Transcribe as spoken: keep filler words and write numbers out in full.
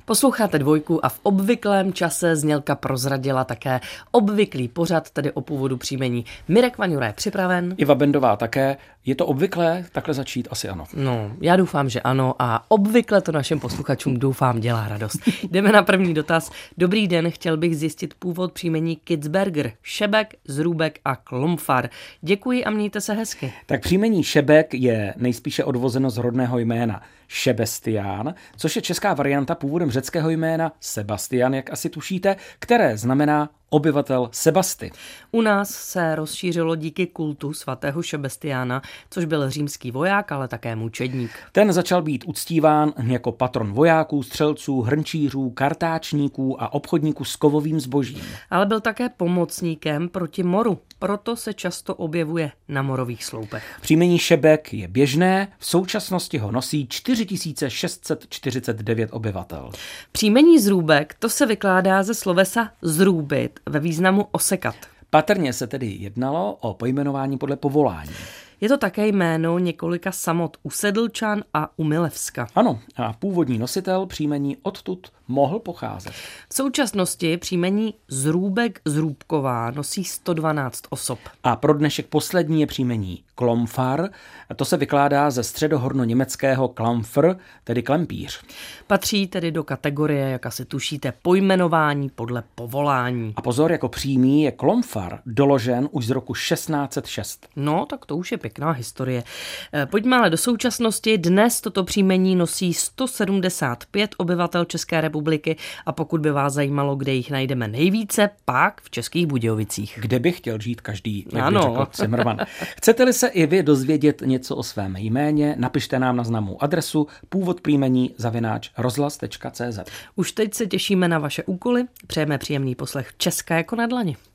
Posloucháte Dvojku a v obvyklém čase znělka prozradila také obvyklý pořad, tedy o původu příjmení. Mirek Vaňura je připraven. Iva Bendová také. Je to obvyklé takhle začít? Asi ano. No, já doufám, že ano a obvykle to našim posluchačům doufám dělá radost. Jdeme na první dotaz. Dobrý den, chtěl bych zjistit původ příjmení Kitzberger, Šebek, Zrůbek a Klomfar. Děkuji a mějte se hezky. Tak příjmení Šebek je nejspíše odvozeno z rodného jména Šebestián, což je česká varianta původem řeckého jména Sebastian, jak asi tušíte, které znamená obyvatel Sebasty. U nás se rozšířilo díky kultu svatého Šebestiána, což byl římský voják, ale také mučedník. Ten začal být uctíván jako patron vojáků, střelců, hrnčířů, kartáčníků a obchodníků s kovovým zbožím. Ale byl také pomocníkem proti moru, proto se často objevuje na morových sloupech. Příjmení Šebek je běžné, v současnosti ho nosí čtyři tisíce šest set čtyřicet devět obyvatel. Příjmení Zrůbek, to se vykládá ze slovesa zrůbit ve významu osekat. Patrně se tedy jednalo o pojmenování podle povolání. Je to také jméno několika samot u Sedlčan a u Milevska. Ano, a původní nositel příjmení odtud mohl pocházet. V současnosti příjmení Zrůbek Zrůbková nosí sto dvanáct osob. A pro dnešek poslední je příjmení Klomfar. To se vykládá ze středohorno-německého Klamfr, tedy klempíř. Patří tedy do kategorie, jak asi tušíte, pojmenování podle povolání. A pozor, jako přímý je Klomfar doložen už z roku šestnáct set šest. No, tak to už je pěkná historie. Pojďme ale do současnosti. Dnes toto příjmení nosí sto sedmdesát pět obyvatel České republiky a pokud by vás zajímalo, kde jich najdeme nejvíce, pak v Českých Budějovicích. Kde by chtěl žít každý, jak ano. by řekl Zimmerman. Chcete-li se i vy dozvědět něco o svém jméně, napište nám na známou adresu původ příjmení zavináč rozhlas tečka cé zet. Už teď se těšíme na vaše úkoly. Přejeme příjemný poslech Česká jako na dlani.